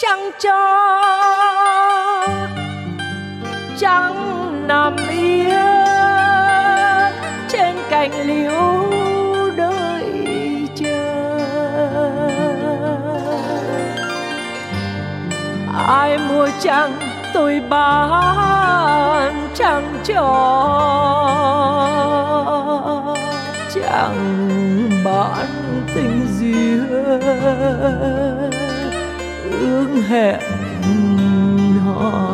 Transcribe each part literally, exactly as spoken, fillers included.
trăng cho trăng nằm yên trên cành liễu đợi chờ. Ai mua trăng tôi bán trăng cho, chẳng bán tình duyên ước hẹn hò.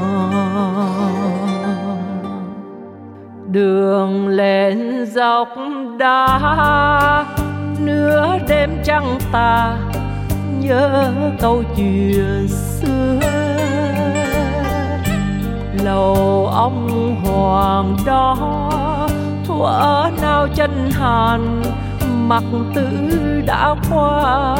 Đường lên dốc đá nửa đêm trăng tà, nhớ câu chuyện xưa. Lầu ông hoàng đó thuở nào chân hàn, mặc tử đã qua.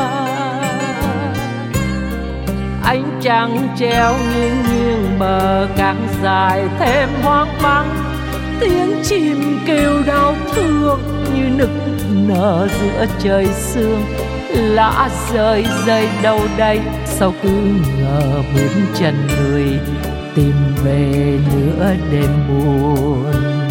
Ánh trăng treo nghiêng nghiêng bờ càng dài thêm hoang vắng. Tiếng chim kêu đau thương như nức nở giữa trời sương. Lá rơi rơi đâu đây, sao cứ ngờ bước chân người tìm về nửa đêm buồn.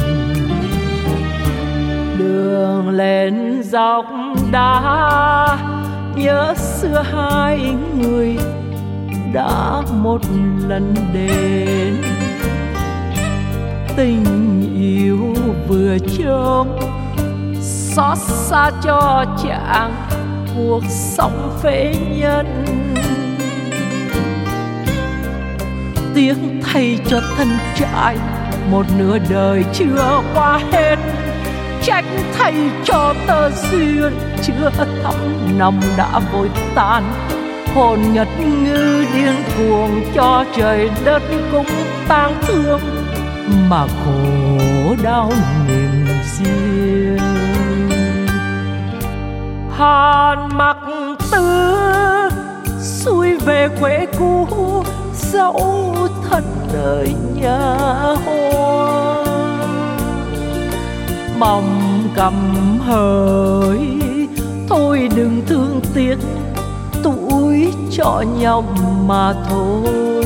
Đường lên dốc đá nhớ xưa hai người đã một lần đến. Tình yêu vừa chớm xót xa cho chàng cuộc sống phế nhân. Tiếc thay cho thân trai một nửa đời chưa qua hết. Trách thay cho tơ duyên chưa thắm nồng đã vội tan. Hồn nhật ngư điên cuồng cho trời đất cũng tang thương, mà khổ đau niềm riêng. Hàn mặc tư xuôi về quê cũ, dẫu thân nơi nhà hoa. Mong cầm hỡi thôi đừng thương tiếc, tuổi cho nhau mà thôi.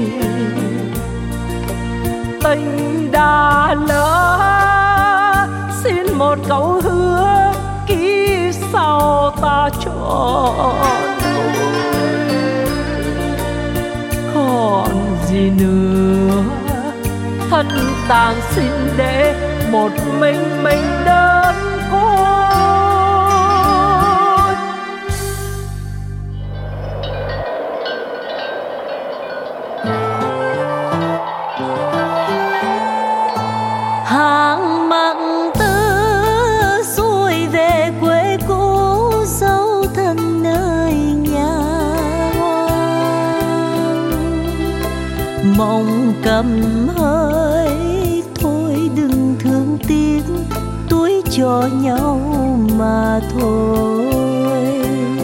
Tình đã lỡ xin một câu hứa, kiếp sau ta trọn đôi. Còn gì nữa thân tàn xin để một mình mình đơn côi. Hàng mặn tư xuôi về quê cũ, dấu thân nơi nhà hoang. Mong cầm hơi thôi đừng thương tiếc, tuổi cho nhau mà thôi.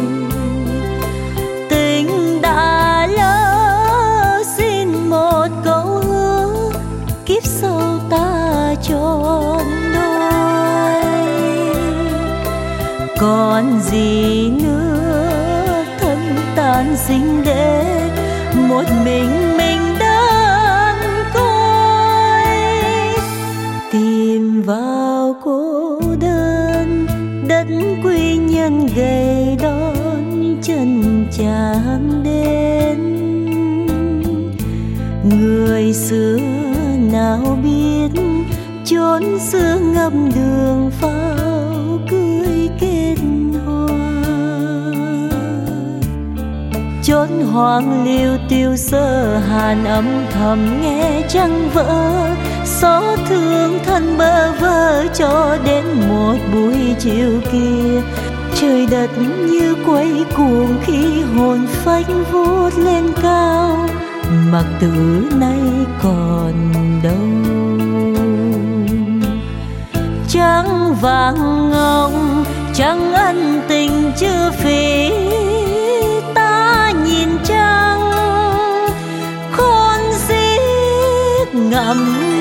Tình đã lỡ xin một câu hứa, kiếp sau ta trọn đôi. Còn gì nữa thân tan sinh để một mình mình đơn côi. Tìm vào cô đơn đất quy nhân gầy đón chân chạm đến. Người xưa nào biết chốn xưa ngập đường pháo cưới kết hoa. Chốn hoang liêu tiêu sơ hàn âm thầm nghe trăng vỡ. Xót thương thân bơ vơ cho đến một buổi chiều kia. Trời đất như quay cuồng khi hồn phách vút lên cao. Mặc tử nay còn đâu. Trăng vàng ngọc trăng ân tình chưa phí. Ta nhìn trăng khôn xiết ngậm